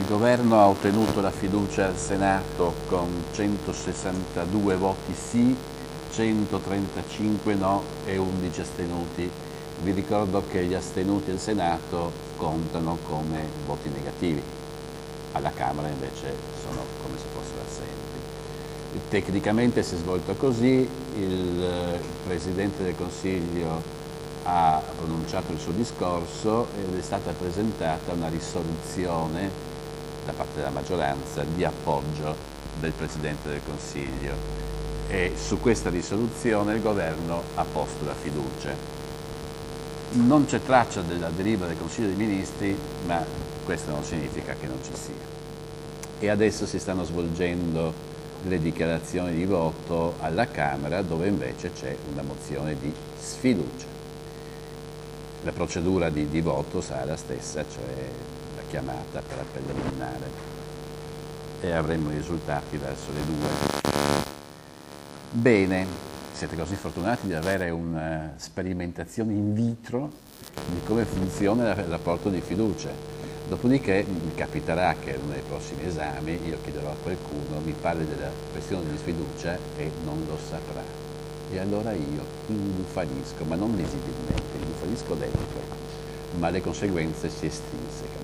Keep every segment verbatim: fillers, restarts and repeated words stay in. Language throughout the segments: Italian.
governo ha ottenuto la fiducia al Senato con centosessantadue voti sì, centotrentacinque no e undici astenuti. Vi ricordo che gli astenuti al Senato contano come voti negativi, alla Camera invece sono come se fossero assenti. Tecnicamente si è svolto così, il Presidente del Consiglio ha pronunciato il suo discorso ed è stata presentata una risoluzione da parte della maggioranza di appoggio del Presidente del Consiglio e su questa risoluzione il governo ha posto la fiducia. Non c'è traccia della deriva del Consiglio dei Ministri, ma questo non significa che non ci sia. E adesso si stanno svolgendo le dichiarazioni di voto alla Camera, dove invece c'è una mozione di sfiducia. La procedura di, di voto sarà la stessa, cioè la chiamata per appello nominale, e avremo i risultati verso le due. Bene, siete così fortunati di avere una sperimentazione in vitro di come funziona il rapporto di fiducia. Dopodiché mi capiterà che in uno dei prossimi esami io chiederò a qualcuno, mi parli della questione di sfiducia e non lo saprà. E allora io ingufanisco, ma non visibilmente, ingufanisco dentro, ma le conseguenze si estrinsecano.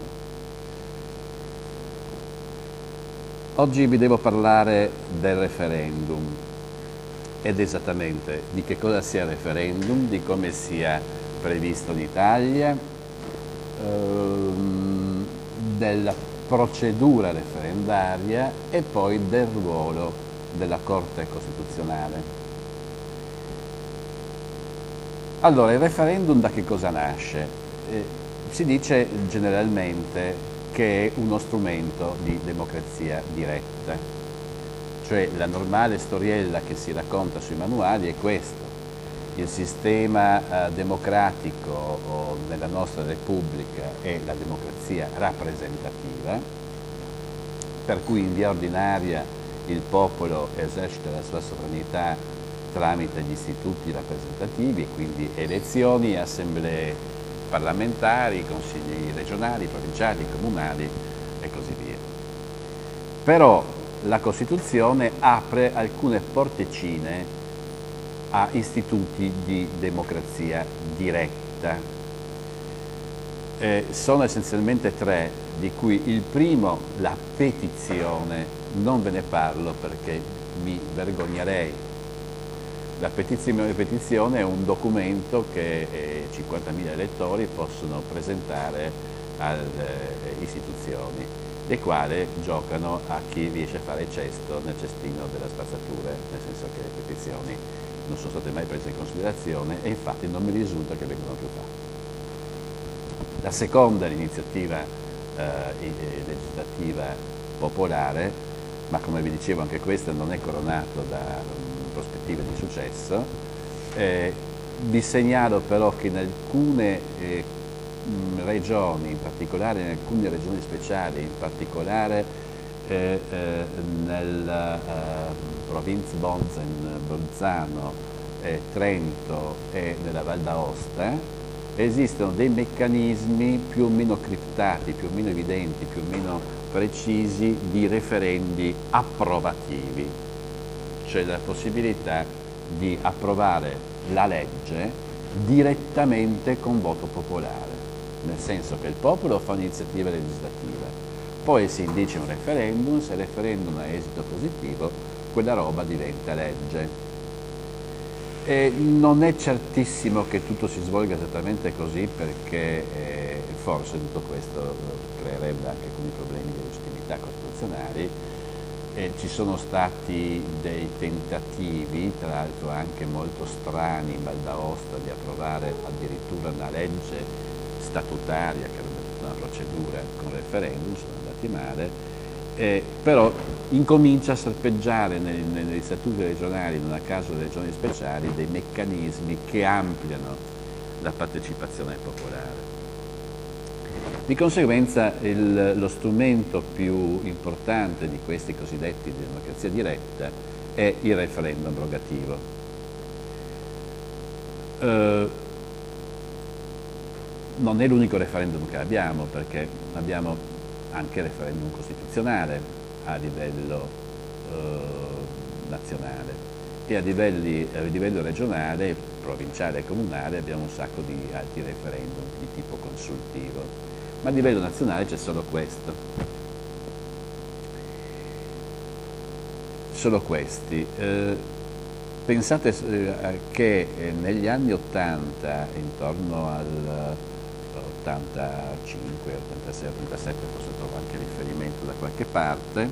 Oggi vi devo parlare del referendum ed esattamente di che cosa sia il referendum, di come sia previsto in Italia, ehm, della procedura referendaria e poi del ruolo della Corte Costituzionale. Allora, il referendum da che cosa nasce? Eh, si dice generalmente che è uno strumento di democrazia diretta, cioè la normale storiella che si racconta sui manuali è questo. Il sistema eh, democratico o nella nostra Repubblica è la democrazia rappresentativa, per cui in via ordinaria il popolo esercita la sua sovranità tramite gli istituti rappresentativi, quindi elezioni, assemblee parlamentari, consigli regionali, provinciali, comunali e così via. Però la Costituzione apre alcune porticine a istituti di democrazia diretta. Eh, sono essenzialmente tre, di cui il primo, la petizione, non ve ne parlo perché mi vergognerei. La petizione, petizione è un documento che eh, cinquantamila elettori possono presentare alle istituzioni, le quali giocano a chi riesce a fare cesto nel cestino della spazzatura, nel senso che le petizioni non sono state mai prese in considerazione e infatti non mi risulta che vengano più fatte. La seconda è l'iniziativa eh, legislativa popolare, ma come vi dicevo anche questa non è coronata da prospettive di successo. Eh, vi segnalo però che in alcune eh, regioni, in particolare in alcune regioni speciali, in particolare eh, eh, nella eh, provincia Bonzen, Bolzano, eh, Trento e nella Val d'Aosta, esistono dei meccanismi più o meno criptati, più o meno evidenti, più o meno precisi di referendi approvativi. C'è la possibilità di approvare la legge direttamente con voto popolare, nel senso che il popolo fa un'iniziativa legislativa, poi si indice un referendum, se il referendum ha esito positivo, quella roba diventa legge. E non è certissimo che tutto si svolga esattamente così, perché eh, forse tutto questo creerebbe anche alcuni problemi di legittimità costituzionali. Eh, ci sono stati dei tentativi, tra l'altro anche molto strani in Val d'Aosta, di approvare addirittura una legge statutaria che avrebbe tutta una procedura con referendum, sono andati male, eh, però incomincia a serpeggiare nei, negli statuti regionali, non a caso delle regioni speciali, dei meccanismi che ampliano la partecipazione popolare. Di conseguenza il, lo strumento più importante di questi cosiddetti di democrazia diretta è il referendum abrogativo. Eh, non è l'unico referendum che abbiamo, perché abbiamo anche referendum costituzionale a livello eh, nazionale e a, livelli, a livello regionale, provinciale e comunale abbiamo un sacco di altri referendum di tipo consultivo, ma a livello nazionale c'è solo questo. Solo questi. Eh, pensate eh, che eh, negli anni ottanta, intorno al ottantacinque, ottantasei, ottantasette, forse trovo anche riferimento da qualche parte,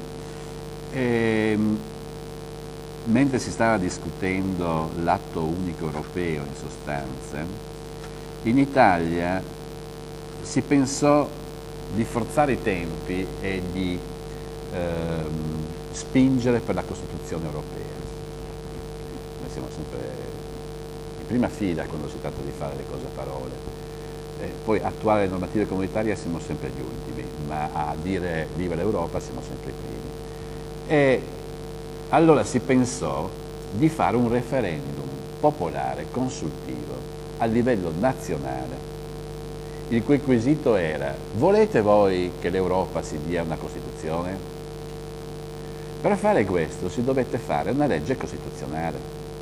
ehm, mentre si stava discutendo l'atto unico europeo in sostanza, in Italia si pensò di forzare i tempi e di ehm, spingere per la Costituzione europea. Noi siamo sempre in prima fila quando si tratta di fare le cose a parole. Eh, poi attuare le normative comunitarie siamo sempre gli ultimi, ma a dire viva l'Europa siamo sempre i primi. E allora si pensò di fare un referendum popolare, consultivo, a livello nazionale, il cui quesito era: volete voi che l'Europa si dia una Costituzione? Per fare questo si dovette fare una legge costituzionale,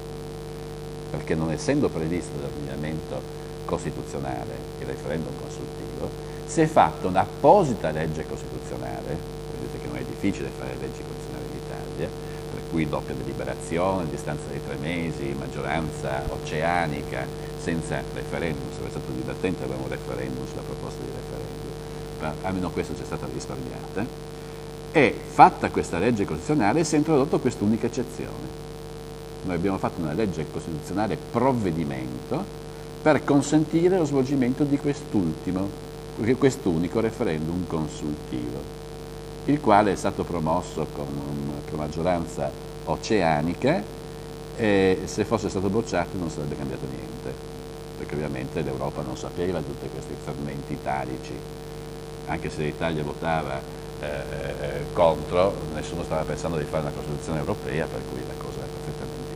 perché non essendo previsto dall'ordinamento costituzionale il referendum consultivo, si è fatta un'apposita legge costituzionale. Vedete che non è difficile fare leggi costituzionali in Italia, per cui doppia deliberazione, a distanza di tre mesi, maggioranza oceanica, senza referendum. Sarebbe stato divertente avere un referendum sulla proposta di referendum, ma almeno questo c'è stata risparmiata. E fatta questa legge costituzionale si è introdotto quest'unica eccezione. Noi abbiamo fatto una legge costituzionale provvedimento per consentire lo svolgimento di quest'ultimo, quest'unico referendum consultivo, il quale è stato promosso con una maggioranza oceanica e se fosse stato bocciato non sarebbe cambiato niente, perché ovviamente l'Europa non sapeva tutti questi fermenti italici, anche se l'Italia votava Eh, contro, nessuno stava pensando di fare una Costituzione europea, per cui la cosa era perfettamente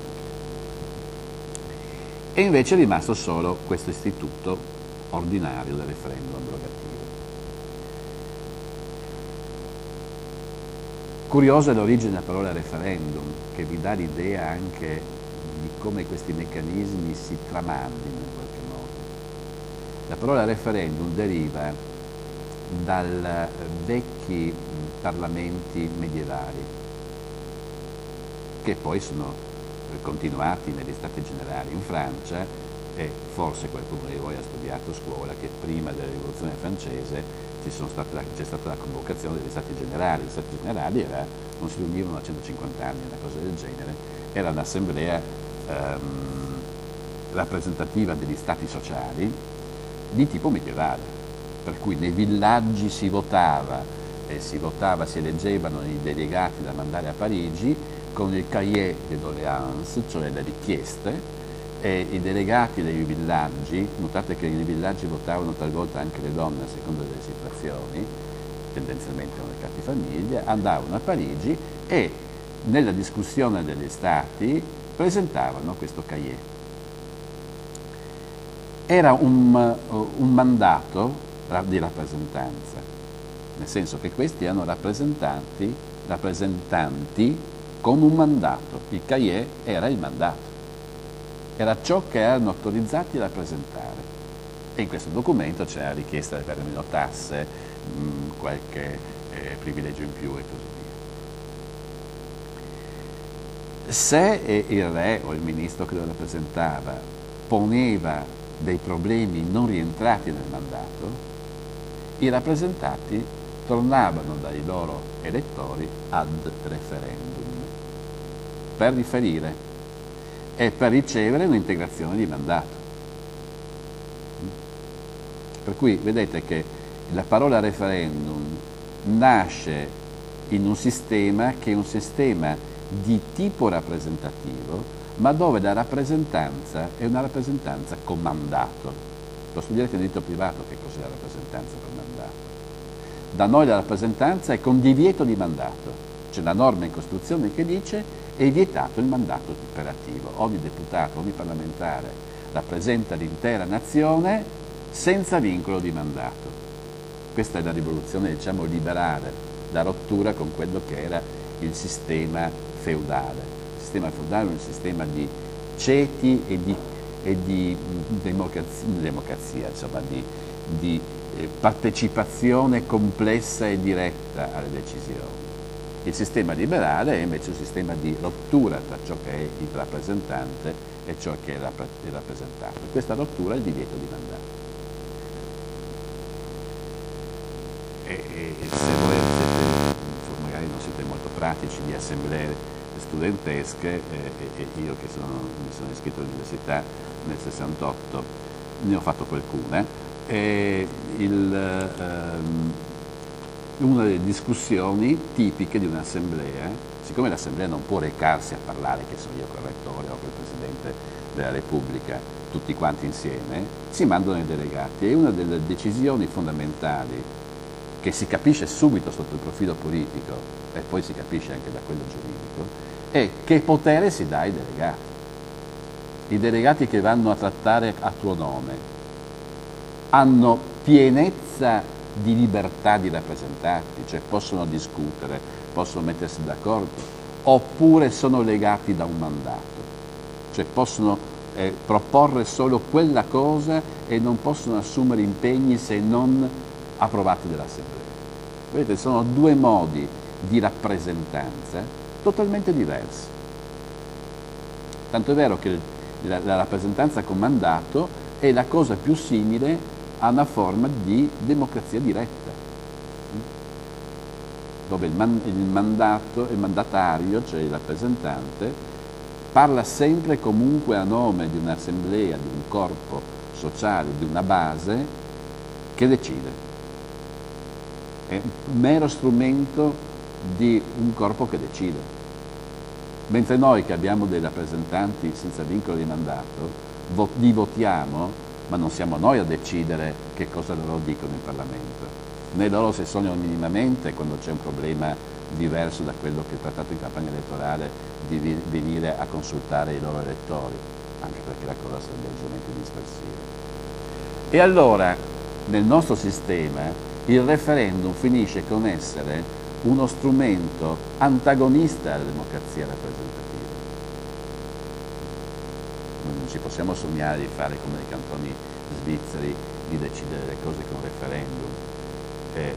inutile. E invece è rimasto solo questo istituto ordinario del referendum abrogativo. Curiosa è l'origine della parola referendum, che vi dà l'idea anche di come questi meccanismi si tramandino in qualche modo. La parola referendum deriva dai vecchi parlamenti medievali, che poi sono continuati negli Stati Generali in Francia, e forse qualcuno di voi ha studiato a scuola che prima della Rivoluzione francese c'è stata la convocazione degli Stati Generali. Gli Stati Generali era, non si riunivano da centocinquanta anni, una cosa del genere, era un'assemblea ehm, rappresentativa degli stati sociali di tipo medievale, per cui nei villaggi si votava, e si votava, si eleggevano i delegati da mandare a Parigi con il cahier de doléances, cioè le richieste, e i delegati dei villaggi, notate che nei villaggi votavano talvolta anche le donne a seconda delle situazioni, tendenzialmente erano le capifamiglia, andavano a Parigi e nella discussione degli stati presentavano questo cahier. Era un, un mandato di rappresentanza, nel senso che questi erano rappresentanti, rappresentanti con un mandato. Il cahier era il mandato, era ciò che erano autorizzati a rappresentare, e in questo documento c'era la richiesta per meno tasse, mh, qualche eh, privilegio in più e così via. Se il re o il ministro che lo rappresentava poneva dei problemi non rientrati nel mandato, i rappresentati tornavano dai loro elettori ad referendum per riferire e per ricevere un'integrazione di mandato. Per cui vedete che la parola referendum nasce in un sistema che è un sistema di tipo rappresentativo, ma dove la rappresentanza è una rappresentanza con mandato. Lo studierete in diritto privato che cos'è la rappresentanza per mandato. Da noi la rappresentanza è con divieto di mandato. C'è una norma in Costituzione che dice è vietato il mandato imperativo. Ogni deputato, ogni parlamentare rappresenta l'intera nazione senza vincolo di mandato. Questa è la rivoluzione, diciamo, liberale, la rottura con quello che era il sistema feudale. Il sistema feudale è un sistema di ceti e di, e di democrazia, democrazia insomma, di, di eh, partecipazione complessa e diretta alle decisioni. Il sistema liberale è invece un sistema di rottura tra ciò che è il rappresentante e ciò che è il rappresentato. Questa rottura è il divieto di mandato. E, e se voi siete, magari non siete molto pratici di assemblee studentesche, eh, e io che sono, mi sono iscritto all'università nel sessantotto, ne ho fatto qualcuna, e il, ehm, una delle discussioni tipiche di un'assemblea, siccome l'assemblea non può recarsi a parlare, che sono io col rettore o col Presidente della Repubblica, tutti quanti insieme, si mandano i delegati, e una delle decisioni fondamentali che si capisce subito sotto il profilo politico e poi si capisce anche da quello giuridico, è che potere si dà ai delegati. I delegati che vanno a trattare a tuo nome hanno pienezza di libertà di rappresentarti, cioè possono discutere, possono mettersi d'accordo, oppure sono legati da un mandato, cioè possono eh, proporre solo quella cosa e non possono assumere impegni se non approvati dall'Assemblea. Vedete, sono due modi di rappresentanza totalmente diversi. Tanto è vero che la, la rappresentanza con mandato è la cosa più simile a una forma di democrazia diretta, dove il, man, il mandato, il mandatario, cioè il rappresentante, parla sempre e comunque a nome di un'assemblea, di un corpo sociale, di una base che decide. È un mero strumento di un corpo che decide. Mentre noi che abbiamo dei rappresentanti senza vincolo di mandato, vo- li votiamo, ma non siamo noi a decidere che cosa loro dicono in Parlamento, né loro se sognano minimamente quando c'è un problema diverso da quello che è trattato in campagna elettorale di vi- venire a consultare i loro elettori, anche perché la cosa sarebbe leggermente dispersiva. E allora, nel nostro sistema, il referendum finisce con essere uno strumento antagonista alla democrazia rappresentativa. Non ci possiamo sognare di fare come nei cantoni svizzeri, di decidere le cose con referendum. Eh,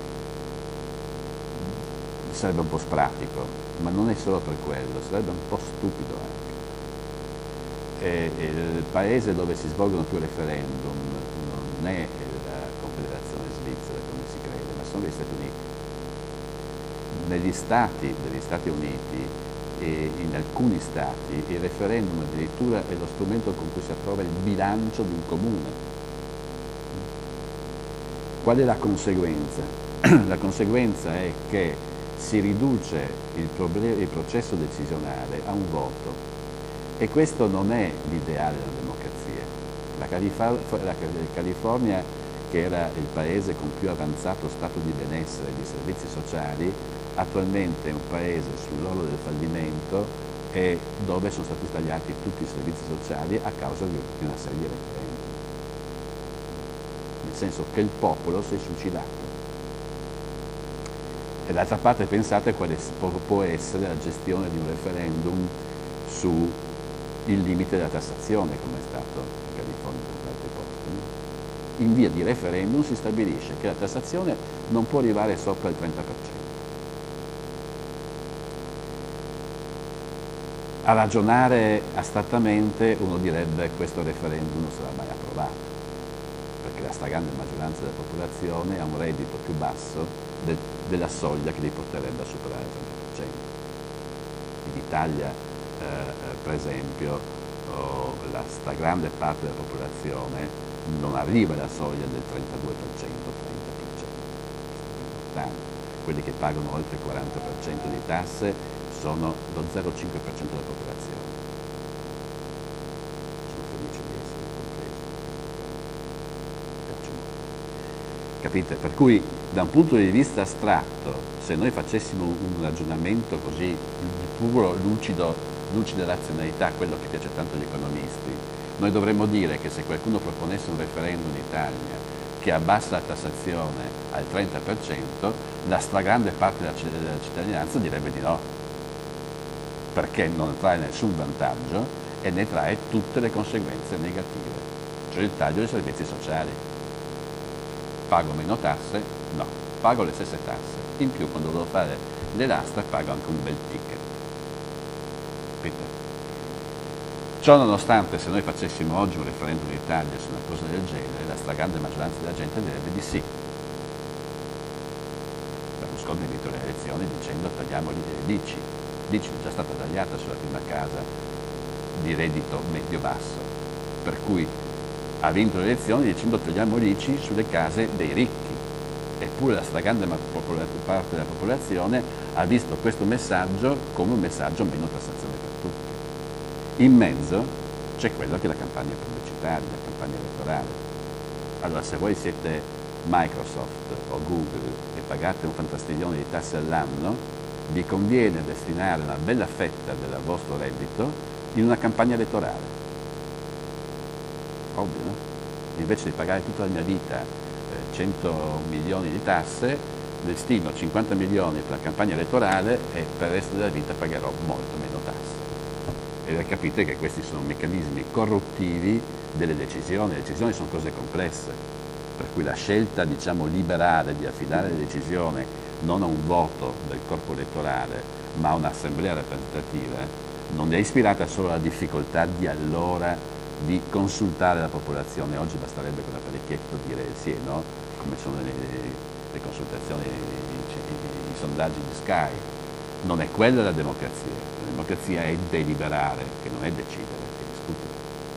sarebbe un po' spratico, ma non è solo per quello, sarebbe un po' stupido anche. E, e il paese dove si svolgono più referendum non è la Confederazione Svizzera come si crede, ma sono gli Stati Uniti. Negli Stati degli Stati Uniti e in alcuni Stati il referendum addirittura è lo strumento con cui si approva il bilancio di un comune. Qual è la conseguenza? La conseguenza è che si riduce il, problem- il processo decisionale a un voto, e questo non è l'ideale della democrazia. La, Calif- la California, che era il paese con più avanzato stato di benessere e di servizi sociali, attualmente è un paese sull'orlo del fallimento e dove sono stati tagliati tutti i servizi sociali a causa di una serie di referendum. Nel senso che il popolo si è suicidato. E d'altra parte pensate quale può essere la gestione di un referendum sul limite della tassazione, come è stato in California per altri posti. In via di referendum si stabilisce che la tassazione non può arrivare sopra il trenta per cento. A ragionare astrattamente uno direbbe che questo referendum non sarà mai approvato, perché la stragrande maggioranza della popolazione ha un reddito più basso de- della soglia che li porterebbe a superare il trenta per cento. In Italia, eh, per esempio, oh, la stragrande parte della popolazione non arriva alla soglia del trentadue per cento, trenta per cento. Quelli che pagano oltre il quaranta per cento di tasse sono lo zero virgola cinque per cento della popolazione. Sono felice di essere compreso. Capite? Per cui da un punto di vista astratto, se noi facessimo un ragionamento così di puro lucido, lucida razionalità, quello che piace tanto agli economisti, noi dovremmo dire che se qualcuno proponesse un referendum in Italia che abbassa la tassazione al trenta per cento, la stragrande parte della cittadinanza direbbe di no, perché non trae nessun vantaggio e ne trae tutte le conseguenze negative, cioè il taglio dei servizi sociali. Pago meno tasse? No, pago le stesse tasse. In più, quando devo fare le lastre, pago anche un bel ticket. Capite? Ciò nonostante, se noi facessimo oggi un referendum in Italia su una cosa del genere, la stragrande maggioranza della gente direbbe di sì. Berlusconi ha vinto le elezioni dicendo tagliamo l'I C I. L'I C I è già stata tagliata sulla prima casa di reddito medio-basso, per cui ha vinto le elezioni dicendo togliamo l'I C I sulle case dei ricchi. Eppure la stragrande parte della popolazione ha visto questo messaggio come un messaggio meno tassazione per tutti. In mezzo c'è quella che è la campagna pubblicitaria, la campagna elettorale. Allora, se voi siete Microsoft o Google e pagate un fantastiglione di tasse all'anno, vi conviene destinare una bella fetta del vostro reddito in una campagna elettorale. Ovvio, no? Invece di pagare tutta la mia vita eh, cento milioni di tasse, destino cinquanta milioni per la campagna elettorale e per il resto della vita pagherò molto meno tasse. E capite che questi sono meccanismi corruttivi delle decisioni. Le decisioni sono cose complesse, per cui la scelta, diciamo, liberale di affidare le decisioni non a un voto del corpo elettorale, ma a un'assemblea rappresentativa, non è ispirata solo alla difficoltà di allora di consultare la popolazione. Oggi basterebbe con l'apparecchietto dire sì e no, come sono le, le consultazioni, i, i, i sondaggi di Sky. Non è quella la democrazia. La democrazia è deliberare, che non è decidere, è discutere.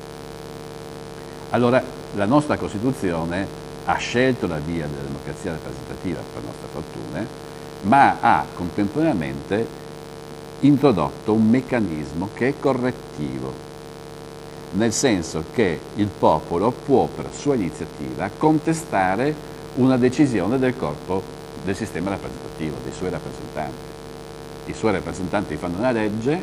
Allora, la nostra Costituzione ha scelto la via della democrazia rappresentativa, per nostra fortuna, ma ha contemporaneamente introdotto un meccanismo che è correttivo, nel senso che il popolo può, per sua iniziativa, contestare una decisione del corpo del sistema rappresentativo, dei suoi rappresentanti. I suoi rappresentanti fanno una legge,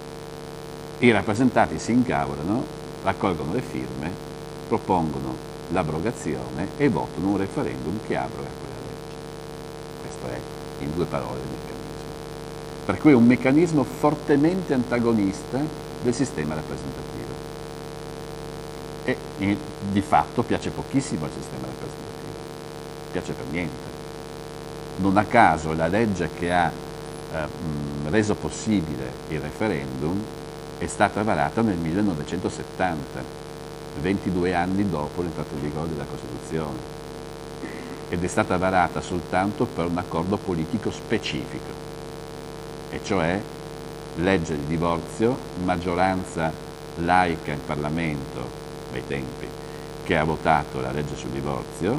i rappresentati si incavolano, raccolgono le firme, propongono l'abrogazione e votano un referendum che abroga quella legge. Questo è, in due parole, il meccanismo. Per cui è un meccanismo fortemente antagonista del sistema rappresentativo. E, e di fatto piace pochissimo al sistema rappresentativo, piace per niente. Non a caso la legge che ha eh, mh, reso possibile il referendum è stata varata nel millenovecentosettanta, ventidue anni dopo l'entrata in vigore della Costituzione, ed è stata varata soltanto per un accordo politico specifico, e cioè legge di divorzio, maggioranza laica in Parlamento ai tempi che ha votato la legge sul divorzio,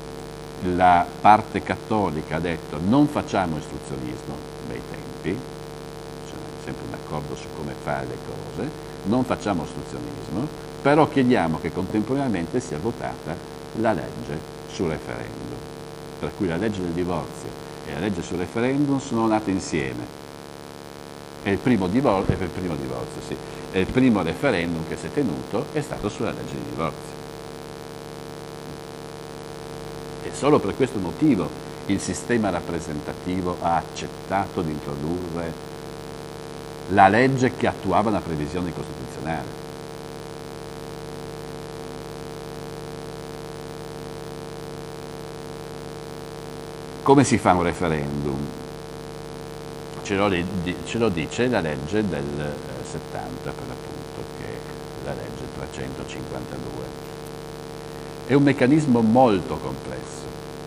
la parte cattolica ha detto non facciamo istruzionismo bei tempi, cioè sempre un accordo su come fare le cose, non facciamo istruzionismo, però chiediamo che contemporaneamente sia votata la legge sul referendum. Per cui la legge del divorzio e la legge sul referendum sono nate insieme. E il primo divorzio, il primo divorzio, sì, e il primo referendum che si è tenuto è stato sulla legge di divorzio. E solo per questo motivo il sistema rappresentativo ha accettato di introdurre la legge che attuava una previsione costituzionale. Come si fa un referendum? Ce lo, ce lo dice la legge del settanta, per l'appunto, che è la legge trecentocinquantadue. È un meccanismo molto complesso.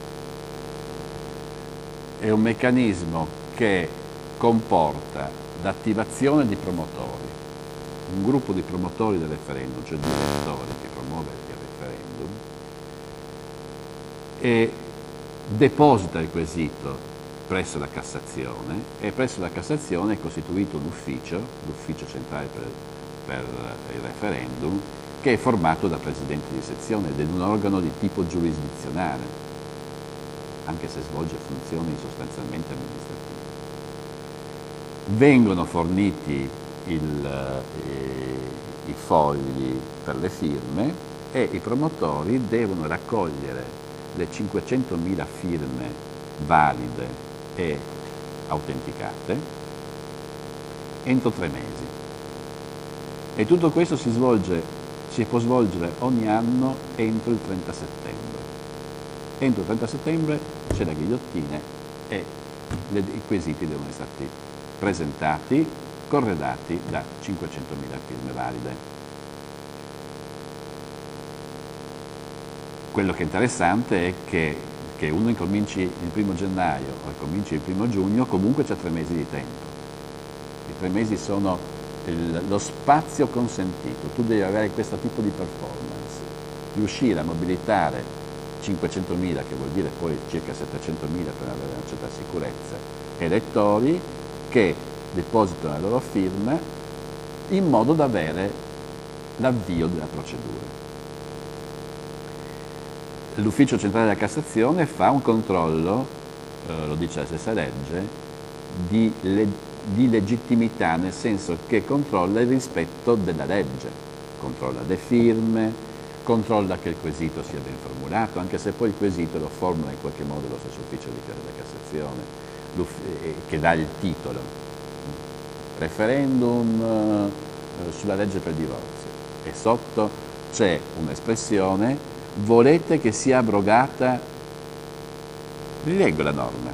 È un meccanismo che comporta l'attivazione di promotori, un gruppo di promotori del referendum, cioè di elettori che promuove il referendum, e deposita il quesito presso la Cassazione, e presso la Cassazione è costituito un ufficio, l'ufficio centrale per, per il referendum, che è formato da presidenti di sezione ed è un organo di tipo giurisdizionale, anche se svolge funzioni sostanzialmente amministrative. Vengono forniti il, i, i fogli per le firme e i promotori devono raccogliere le cinquecentomila firme valide e autenticate entro tre mesi. E tutto questo si svolge, si può svolgere ogni anno entro il trenta settembre. Entro il trenta settembre c'è la ghigliottina e le, i quesiti devono essere stati presentati, corredati da cinquecentomila firme valide. Quello che è interessante è che, che uno incominci il primo gennaio o incominci il primo giugno, comunque c'è tre mesi di tempo. I tre mesi sono il, lo spazio consentito. Tu devi avere questo tipo di performance, riuscire a mobilitare cinquecentomila, che vuol dire poi circa settecentomila per avere una certa sicurezza, elettori che depositano la loro firma in modo da avere l'avvio della procedura. L'Ufficio Centrale della Cassazione fa un controllo, eh, lo dice la stessa legge, di, le, di legittimità, nel senso che controlla il rispetto della legge, controlla le firme, controlla che il quesito sia ben formulato, anche se poi il quesito lo formula in qualche modo lo stesso Ufficio della Cassazione, eh, che dà il titolo, referendum eh, sulla legge per il divorzio, e sotto c'è un'espressione: volete che sia abrogata? Vi leggo la norma.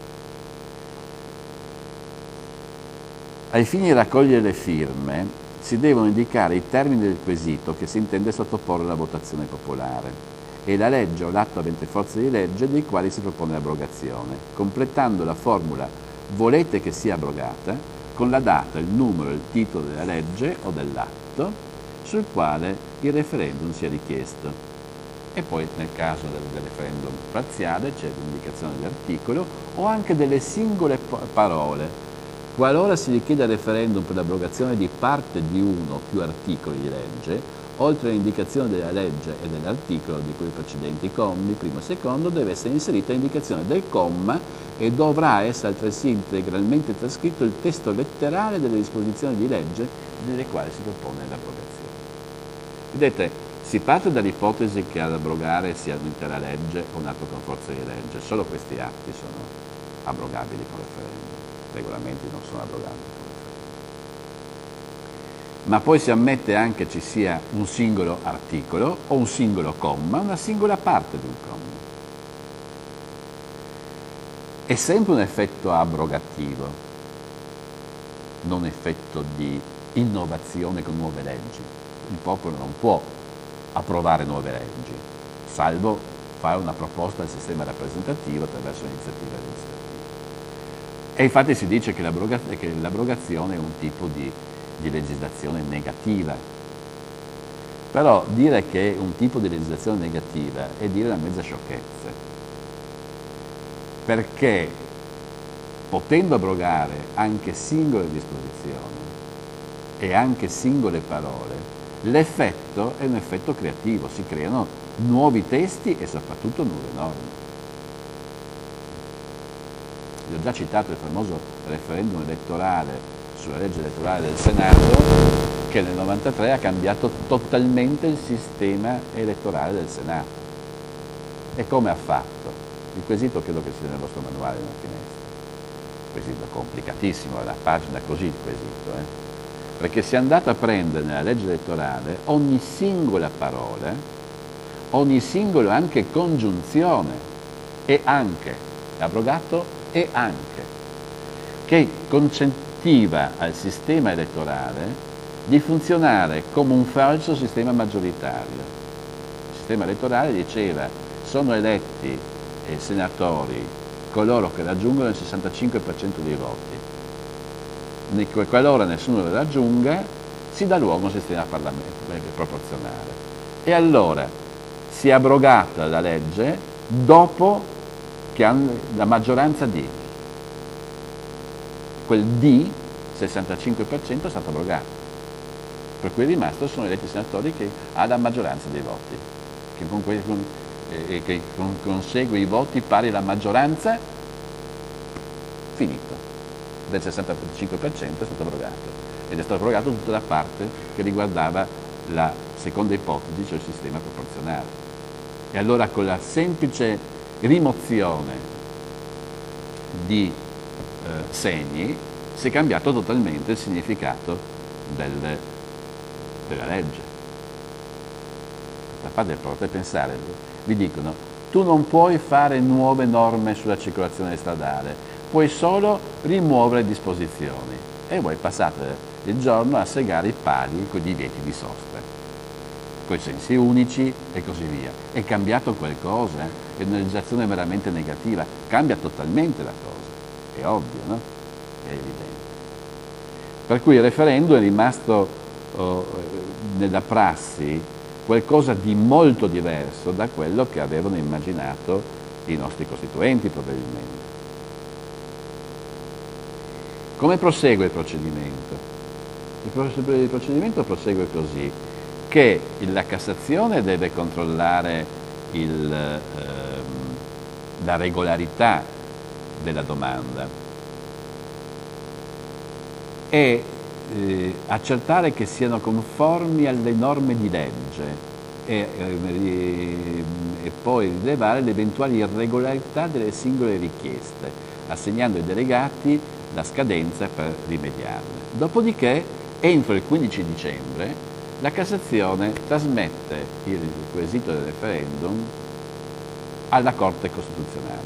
Ai fini di raccogliere le firme si devono indicare i termini del quesito che si intende sottoporre alla votazione popolare e la legge o l'atto avente forza di legge dei quali si propone l'abrogazione, completando la formula volete che sia abrogata con la data, il numero e il titolo della legge o dell'atto sul quale il referendum sia richiesto. E poi nel caso del, del referendum parziale c'è l'indicazione dell'articolo o anche delle singole parole. Qualora si richieda il referendum per l'abrogazione di parte di uno o più articoli di legge, oltre all'indicazione della legge e dell'articolo di cui i precedenti commi, primo e secondo, deve essere inserita l'indicazione del comma e dovrà essere altresì integralmente trascritto il testo letterale delle disposizioni di legge nelle quali si propone l'abrogazione. Vedete, si parte dall'ipotesi che ad abrogare sia l'intera legge o un atto con forza di legge. Solo questi atti sono abrogabili con referendum. I regolamenti non sono abrogabili con referendum. Ma poi si ammette anche ci sia un singolo articolo o un singolo comma, una singola parte di un comma. È sempre un effetto abrogativo, non effetto di innovazione con nuove leggi. Il popolo non può approvare nuove leggi, salvo fare una proposta al sistema rappresentativo attraverso l'iniziativa legislativa. E infatti si dice che, l'abroga- che l'abrogazione è un tipo di, di legislazione negativa. Però dire che è un tipo di legislazione negativa è dire una mezza sciocchezza, perché potendo abrogare anche singole disposizioni e anche singole parole, l'effetto è un effetto creativo, si creano nuovi testi e soprattutto nuove norme. Vi ho già citato il famoso referendum elettorale sulla legge elettorale del Senato, che nel novantatré ha cambiato totalmente il sistema elettorale del Senato. E come ha fatto? Il quesito credo che sia nel vostro manuale nella finestra. Un quesito complicatissimo, è una pagina così il quesito, eh? Perché si è andato a prendere nella legge elettorale ogni singola parola, ogni singola anche congiunzione, e anche, abrogato e anche, che consentiva al sistema elettorale di funzionare come un falso sistema maggioritario. Il sistema elettorale diceva: sono eletti eh, senatori coloro che raggiungono il sessantacinque per cento dei voti. Qualora nessuno lo raggiunga, si dà luogo a un sistema proporzionale. E allora si è abrogata la legge dopo che la maggioranza di quel D, sessantacinque per cento, è stato abrogato. Per cui è rimasto sono eletti senatori che ha la maggioranza dei voti, che, con que- con, eh, che con- consegue i voti pari alla maggioranza, finito. Del sessantacinque per cento è stato abrogato, ed è stato abrogato tutta la parte che riguardava la seconda ipotesi, cioè il sistema proporzionale. E allora con la semplice rimozione di eh, segni si è cambiato totalmente il significato delle, della legge. Da parte provate a pensare, vi dicono, tu non puoi fare nuove norme sulla circolazione stradale, puoi solo rimuovere disposizioni. E voi passate il giorno a segare i pali con i divieti di sosta, con i sensi unici e così via. È cambiato qualcosa? È una legislazione veramente negativa? Cambia totalmente la cosa, è ovvio, no? È evidente. Per cui il referendum è rimasto oh, nella prassi qualcosa di molto diverso da quello che avevano immaginato i nostri costituenti probabilmente. Come prosegue il procedimento? Il procedimento prosegue così, che la Cassazione deve controllare il, ehm, la regolarità della domanda e eh, accertare che siano conformi alle norme di legge e, eh, e poi rilevare le eventuali irregolarità delle singole richieste, assegnando ai delegati la scadenza per rimediarle. Dopodiché, entro il quindici dicembre, la Cassazione trasmette il quesito del referendum alla Corte Costituzionale,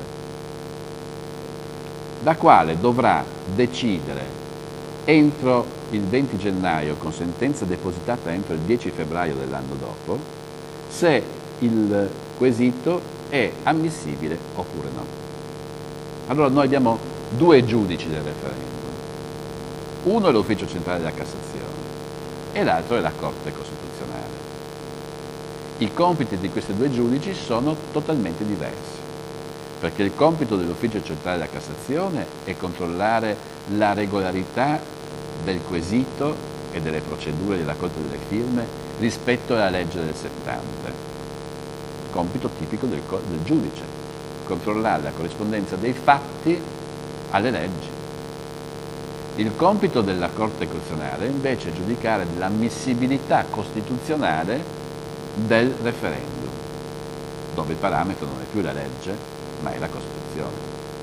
la quale dovrà decidere entro il venti gennaio, con sentenza depositata entro il dieci febbraio dell'anno dopo, se il quesito è ammissibile oppure no. Allora noi abbiamo due giudici del referendum. Uno è l'Ufficio Centrale della Cassazione e l'altro è la Corte Costituzionale. I compiti di questi due giudici sono totalmente diversi, perché il compito dell'Ufficio Centrale della Cassazione è controllare la regolarità del quesito e delle procedure della raccolta delle firme rispetto alla legge del settanta, compito tipico del, del giudice, controllare la corrispondenza dei fatti alle leggi. Il compito della Corte Costituzionale invece è giudicare l'ammissibilità costituzionale del referendum, dove il parametro non è più la legge, ma è la Costituzione.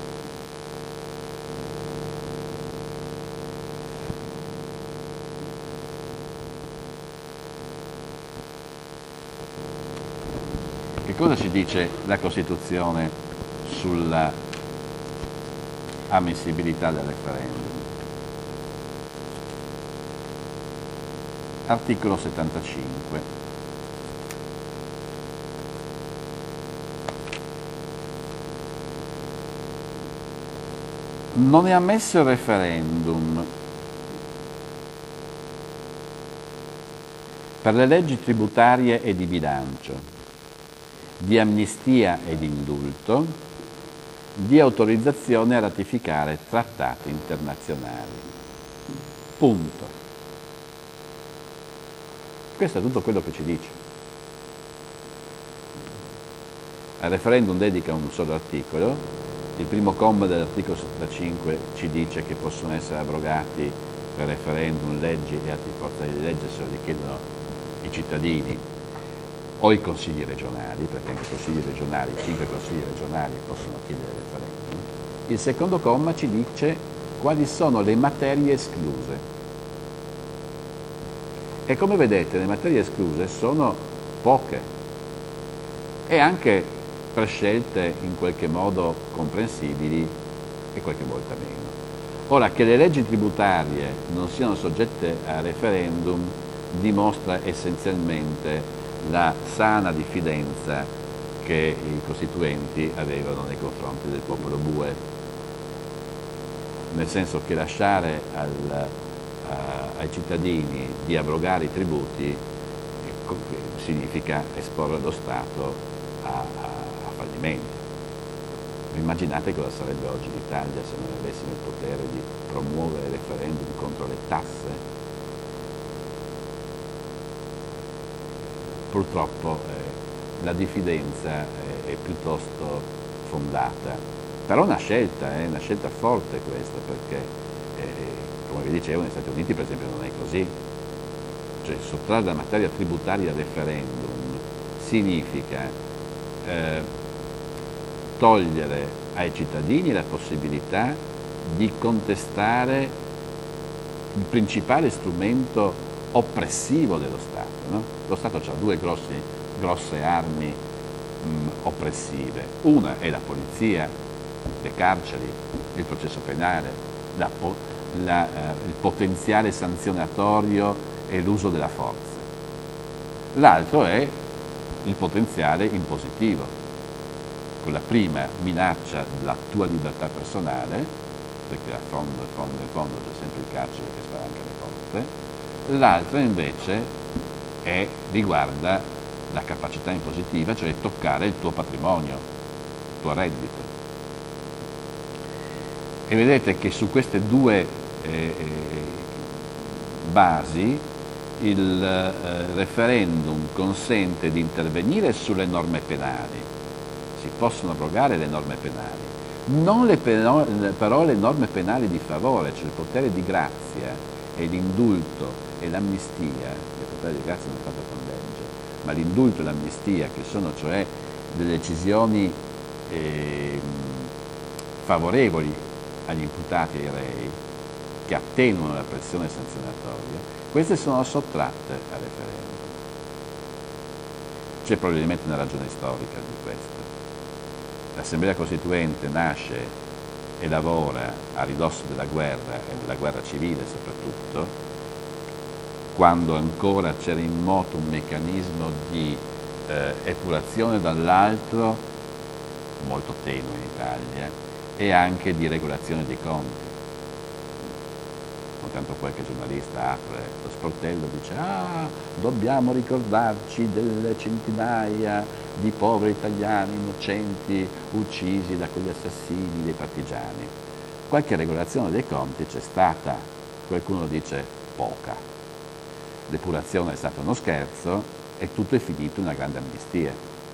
Che cosa ci dice la Costituzione sulla ammissibilità del referendum? Articolo settantacinque. Non è ammesso il referendum per le leggi tributarie e di bilancio, di amnistia ed indulto, di autorizzazione a ratificare trattati internazionali. Punto. Questo è tutto quello che ci dice. Al referendum dedica un solo articolo. Il primo comma dell'articolo settantacinque ci dice che possono essere abrogati per referendum leggi e atti forza di legge se lo richiedono i cittadini o i consigli regionali, perché anche i consigli regionali, cinque consigli regionali possono chiedere referendum. Il secondo comma ci dice quali sono le materie escluse. E come vedete le materie escluse sono poche e anche per scelte in qualche modo comprensibili e qualche volta meno. Ora, che le leggi tributarie non siano soggette a referendum dimostra essenzialmente la sana diffidenza che i costituenti avevano nei confronti del popolo bue, nel senso che lasciare al ai cittadini di abrogare i tributi significa esporre lo Stato a, a, a fallimento. Immaginate cosa sarebbe oggi l'Italia se non avessimo il potere di promuovere referendum contro le tasse. Purtroppo eh, la diffidenza è, è piuttosto fondata, però è una scelta, è una scelta forte questa, perché eh, come vi dicevo, negli Stati Uniti per esempio non è così. Cioè sottrarre la materia tributaria al referendum significa eh, togliere ai cittadini la possibilità di contestare il principale strumento oppressivo dello Stato. No? Lo Stato ha due grossi, grosse armi mh, oppressive. Una è la polizia, le carceri, il processo penale, la, la, eh, il potenziale sanzionatorio e l'uso della forza. L'altro è il potenziale impositivo. Con la prima minaccia la tua libertà personale, perché a fondo, a fondo, a fondo c'è sempre il carcere che spara anche le porte. L'altra invece è, riguarda la capacità impositiva, cioè toccare il tuo patrimonio, il tuo reddito. E vedete che su queste due eh, basi il eh, referendum consente di intervenire sulle norme penali, si possono abrogare le norme penali, non le però, però le norme penali di favore, cioè il potere di grazia e l'indulto e l'amnistia, il potere di grazia non è fatto con legge, ma l'indulto e l'amnistia, che sono cioè delle decisioni eh, favorevoli agli imputati e ai rei, che attenuano la pressione sanzionatoria, queste sono sottratte al referendum. C'è probabilmente una ragione storica di questo. L'Assemblea Costituente nasce e lavora a ridosso della guerra e della guerra civile soprattutto, quando ancora c'era in moto un meccanismo di eh, epurazione dall'altro, molto tenue in Italia, e anche di regolazione dei conti. Tanto qualche giornalista apre lo sportello e dice ah, dobbiamo ricordarci delle centinaia di poveri italiani innocenti uccisi da quegli assassini dei partigiani. Qualche regolazione dei conti c'è stata, qualcuno dice poca. L'epurazione è stato uno scherzo e tutto è finito in una grande amnistia.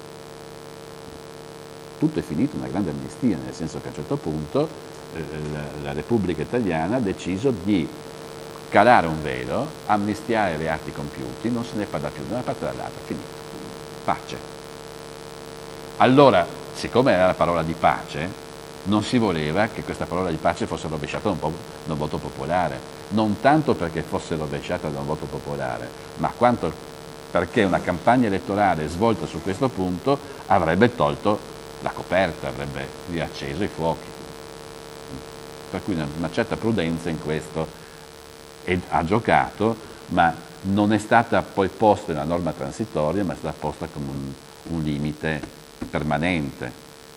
Tutto è finito in una grande amnistia, nel senso che a un certo punto eh, la, la Repubblica Italiana ha deciso di calare un velo, amnistiare i reati compiuti, non se ne parla più da una parte o dall'altra, finito. Pace. Allora, siccome era la parola di pace, non si voleva che questa parola di pace fosse rovesciata da un, po- da un voto popolare, non tanto perché fosse rovesciata da un voto popolare, ma quanto perché una campagna elettorale svolta su questo punto avrebbe tolto la coperta, avrebbe riacceso i fuochi. Per cui una, una certa prudenza in questo e ha giocato, ma non è stata poi posta una norma transitoria, ma è stata posta come un, un limite permanente.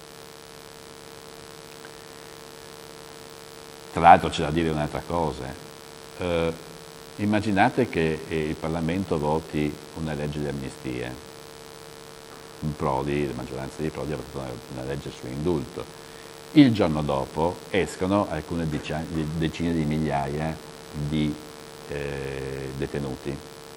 Tra l'altro c'è da dire un'altra cosa. Eh, immaginate che eh, il Parlamento voti una legge di amnistia. Prodi, la maggioranza di Prodi ha votato una, una legge sull'indulto. Il giorno dopo escono alcune decine di migliaia di eh, detenuti.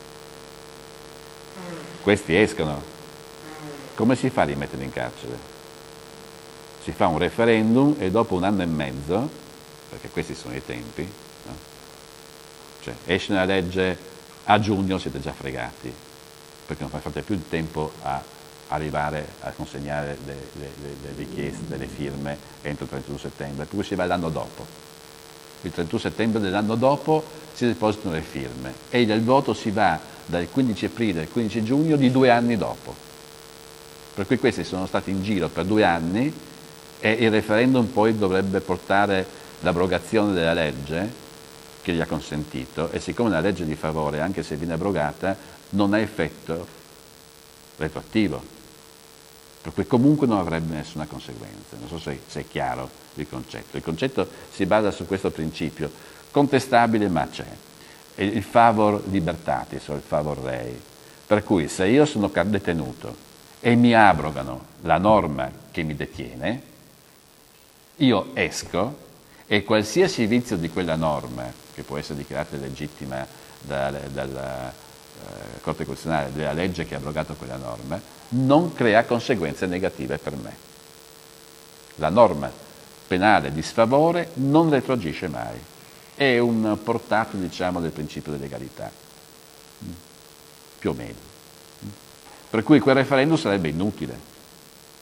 Questi escono. Come si fa a rimetterli in carcere? Si fa un referendum e dopo un anno e mezzo, perché questi sono i tempi, no? Cioè esce una legge a giugno, siete già fregati, perché non fate più il tempo a arrivare a consegnare le, le, le richieste, delle firme entro il trentuno settembre, per cui si va l'anno dopo. Il trentuno settembre dell'anno dopo si depositano le firme e il voto si va dal quindici aprile al quindici giugno di due anni dopo. Per cui questi sono stati in giro per due anni e il referendum poi dovrebbe portare l'abrogazione della legge che gli ha consentito, e siccome la legge di favore, anche se viene abrogata, non ha effetto retroattivo, per cui comunque non avrebbe nessuna conseguenza. Non so se, se è chiaro il concetto. Il concetto si basa su questo principio, contestabile ma c'è. È il favor libertatis o il favor rei. Per cui se io sono detenuto e mi abrogano la norma che mi detiene, io esco e qualsiasi vizio di quella norma, che può essere dichiarata legittima dalla, dalla eh, Corte Costituzionale, della legge che ha abrogato quella norma, non crea conseguenze negative per me. La norma penale di sfavore non retroagisce mai. È un portato, diciamo, del principio di legalità. Più o meno. Per cui quel referendum sarebbe inutile.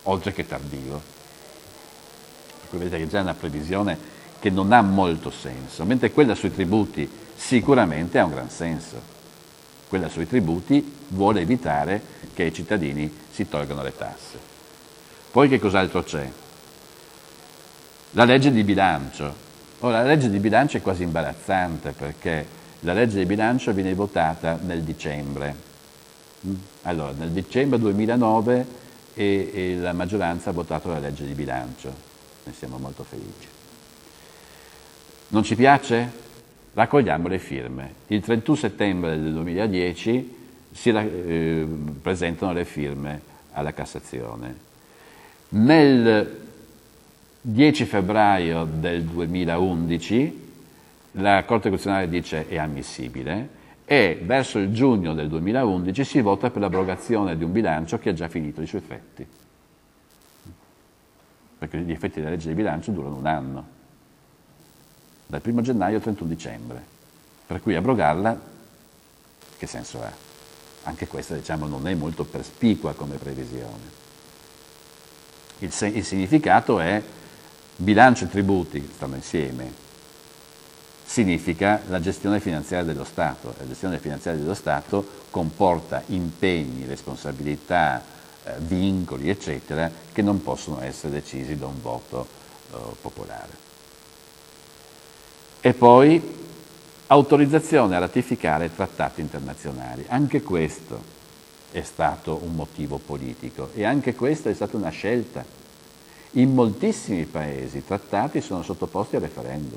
oltre che tardivo. Per cui vedete che già è una previsione che non ha molto senso, mentre quella sui tributi sicuramente ha un gran senso. Quella sui tributi vuole evitare che i cittadini si tolgano le tasse. Poi che cos'altro c'è? La legge di bilancio. Ora, la legge di bilancio è quasi imbarazzante perché la legge di bilancio viene votata nel dicembre. Allora, nel dicembre duemilanove e, e la maggioranza ha votato la legge di bilancio. Ne siamo molto felici. Non ci piace? Raccogliamo le firme. Il trentuno settembre del duemiladieci si eh, presentano le firme alla Cassazione. Nel dieci febbraio del duemilaundici la Corte Costituzionale dice è ammissibile e verso il giugno del duemilaundici si vota per l'abrogazione di un bilancio che ha già finito i suoi effetti. Perché gli effetti della legge di bilancio durano un anno, dal primo gennaio al trentuno dicembre. Per cui abrogarla, che senso ha? Anche questa, diciamo, non è molto perspicua come previsione. Il, se- il significato è bilancio e tributi stanno insieme, significa la gestione finanziaria dello Stato. La gestione finanziaria dello Stato comporta impegni, responsabilità, eh, vincoli, eccetera, che non possono essere decisi da un voto eh, popolare. E poi autorizzazione a ratificare trattati internazionali. Anche questo è stato un motivo politico e anche questa è stata una scelta. In moltissimi paesi i trattati sono sottoposti a referendum,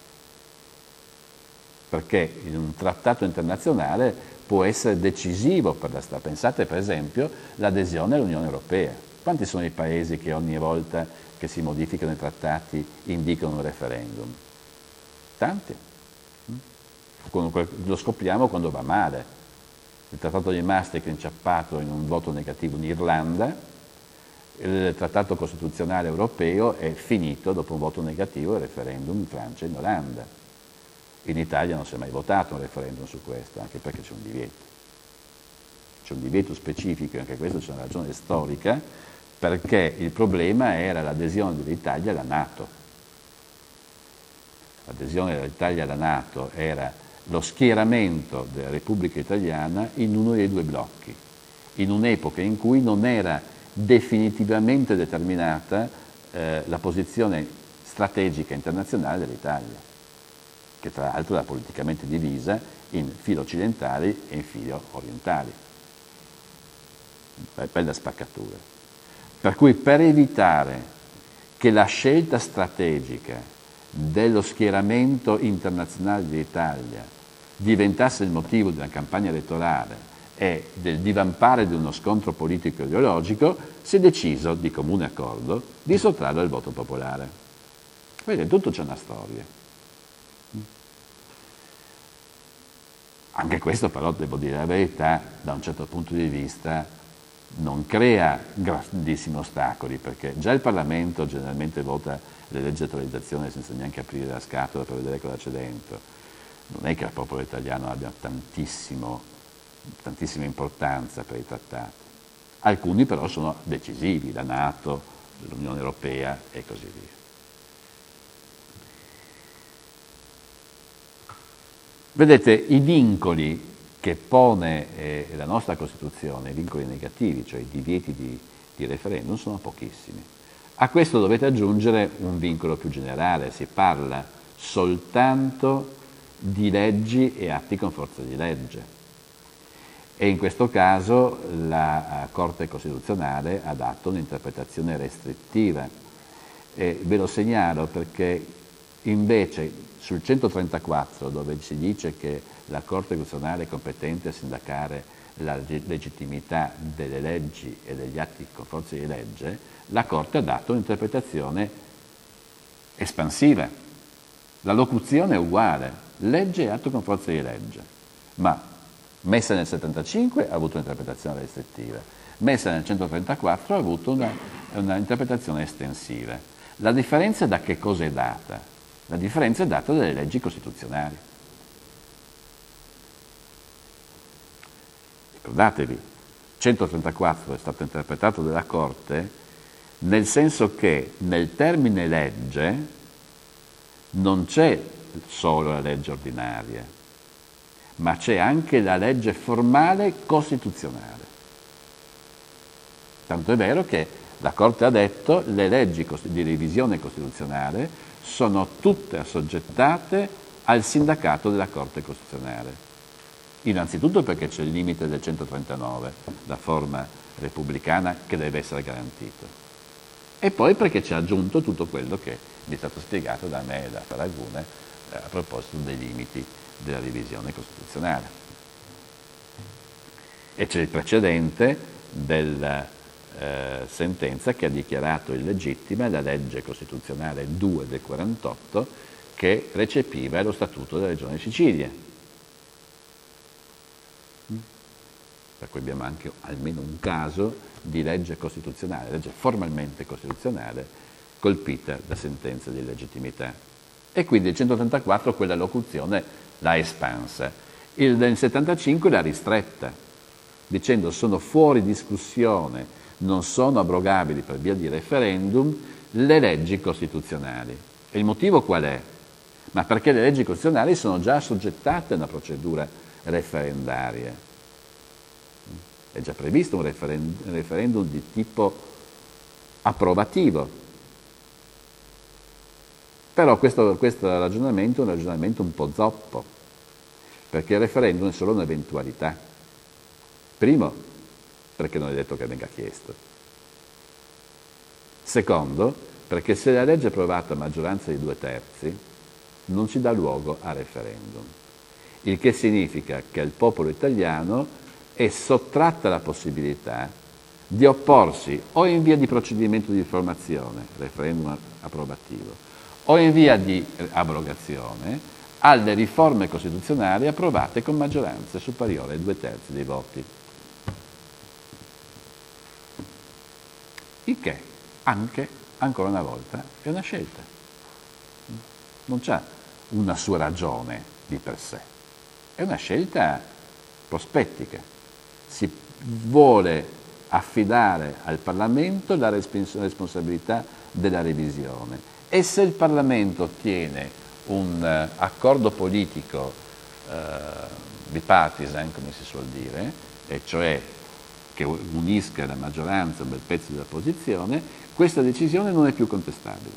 perché in un trattato internazionale può essere decisivo per la strada. Pensate per esempio all'adesione all'Unione Europea. Quanti sono i paesi che ogni volta che si modificano i trattati indicano un referendum? Tanti. Lo scopriamo quando va male. Il trattato di Maastricht è inciappato in un voto negativo in Irlanda, il trattato costituzionale europeo è finito dopo un voto negativo e referendum in Francia e in Olanda. In Italia non si è mai votato un referendum su questo, anche perché c'è un divieto. C'è un divieto specifico, anche questo c'è una ragione storica, perché il problema era l'adesione dell'Italia alla NATO. L'adesione dell'Italia alla NATO era lo schieramento della Repubblica Italiana in uno dei due blocchi, in un'epoca in cui non era definitivamente determinata eh, la posizione strategica internazionale dell'Italia, che tra l'altro era politicamente divisa in filo occidentali e in filo orientali. Bella spaccatura. Per cui per evitare che la scelta strategica dello schieramento internazionale dell'Italia diventasse il motivo di una campagna elettorale e del divampare di uno scontro politico ideologico, si è deciso di comune accordo di sottrarlo al voto popolare. Vedete, tutto c'è una storia. Anche questo però, devo dire la verità, da un certo punto di vista non crea grandissimi ostacoli, perché già il Parlamento generalmente vota le leggi di attualizzazione senza neanche aprire la scatola per vedere cosa c'è dentro. Non è che il popolo italiano abbia tantissimo tantissima importanza per i trattati. Alcuni però sono decisivi, la NATO, l'Unione Europea e così via. Vedete, i vincoli che pone eh, la nostra Costituzione, i vincoli negativi, cioè i divieti di, di referendum, sono pochissimi. A questo dovete aggiungere un vincolo più generale, si parla soltanto di leggi e atti con forza di legge. E in questo caso la Corte Costituzionale ha dato un'interpretazione restrittiva. E ve lo segnalo perché invece sul centotrentaquattro, dove si dice che la Corte Costituzionale è competente a sindacare la legittimità delle leggi e degli atti con forza di legge, la Corte ha dato un'interpretazione espansiva. La locuzione è uguale, legge e atto con forza di legge, ma messa nel settantacinque ha avuto un'interpretazione restrittiva, messa nel centotrentaquattro ha avuto una, una interpretazione estensiva. La differenza da che cosa è data? La differenza è data dalle leggi costituzionali. Ricordatevi, centotrentaquattro è stato interpretato dalla Corte nel senso che nel termine legge non c'è solo la legge ordinaria, ma c'è anche la legge formale costituzionale. Tanto è vero che la Corte ha detto che le leggi di revisione costituzionale sono tutte assoggettate al sindacato della Corte Costituzionale. Innanzitutto perché c'è il limite del centotrentanove, la forma repubblicana che deve essere garantita. E poi perché ci ha aggiunto tutto quello che mi è stato spiegato da me e da Faragune eh, a proposito dei limiti della revisione costituzionale. E c'è il precedente della eh, sentenza che ha dichiarato illegittima la legge costituzionale due del quarantotto che recepiva lo statuto della Regione Sicilia. Per cui abbiamo anche almeno un caso di legge costituzionale, legge formalmente costituzionale, colpita da sentenza di illegittimità. E quindi il centotrentaquattro quella locuzione l'ha espansa. Il del settantacinque l'ha ristretta, dicendo sono fuori discussione, non sono abrogabili per via di referendum le leggi costituzionali. E il motivo qual è? Ma perché le leggi costituzionali sono già assoggettate a una procedura referendaria. È già previsto un referendum, referendum di tipo approvativo. Però questo, questo ragionamento è un ragionamento un po' zoppo, perché il referendum è solo un'eventualità. Primo, perché non è detto che venga chiesto. Secondo, perché se la legge è approvata a maggioranza di due terzi, non ci dà luogo a referendum. Il che significa che al popolo italiano è sottratta la possibilità di opporsi o in via di procedimento di informazione, referendum approvativo, o in via di abrogazione alle riforme costituzionali approvate con maggioranza superiore ai due terzi dei voti. Il che anche, ancora una volta, è una scelta. Non c'ha una sua ragione di per sé. È una scelta prospettica. Si vuole affidare al Parlamento la responsabilità della revisione e se il Parlamento ottiene un uh, accordo politico uh, bipartisan, come si suol dire, e cioè che unisca la maggioranza un bel pezzo dell'opposizione, questa decisione non è più contestabile.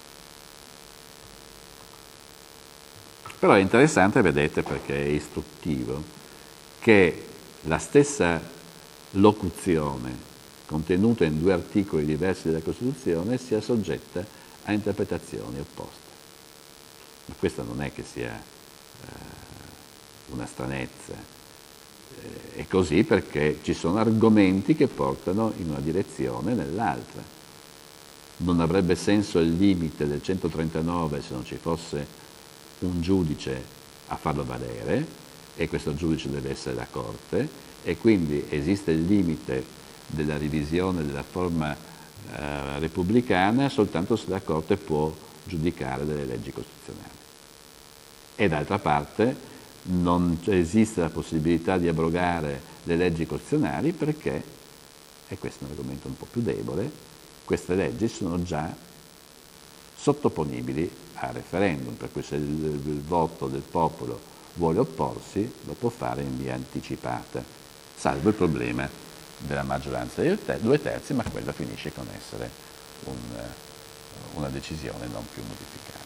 Però è interessante, vedete, perché è istruttivo, che la stessa locuzione contenuta in due articoli diversi della Costituzione sia soggetta a interpretazioni opposte. Ma questa non è che sia eh, una stranezza, eh, è così perché ci sono argomenti che portano in una direzione o nell'altra. Non avrebbe senso il limite del centotrentanove se non ci fosse un giudice a farlo valere, e questo giudice deve essere la Corte, e quindi esiste il limite della revisione della forma eh, repubblicana soltanto se la Corte può giudicare delle leggi costituzionali. E d'altra parte non esiste la possibilità di abrogare le leggi costituzionali perché, e questo è un argomento un po' più debole, queste leggi sono già sottoponibili a referendum, per cui se il, il voto del popolo vuole opporsi, lo può fare in via anticipata, salvo il problema della maggioranza dei due terzi, ma quello finisce con essere un, una decisione non più modificata.